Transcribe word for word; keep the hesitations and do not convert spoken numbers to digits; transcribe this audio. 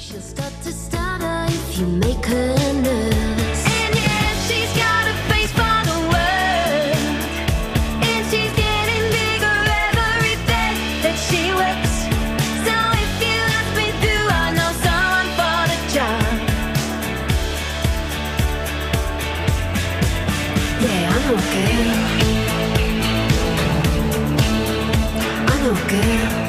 She'll start to stutter if you make her nervous. And yeah, she's got a face for the world, and she's getting bigger every day that she works. So if you ask me, do I know someone for the job? Yeah, I know a girl. I know a girl.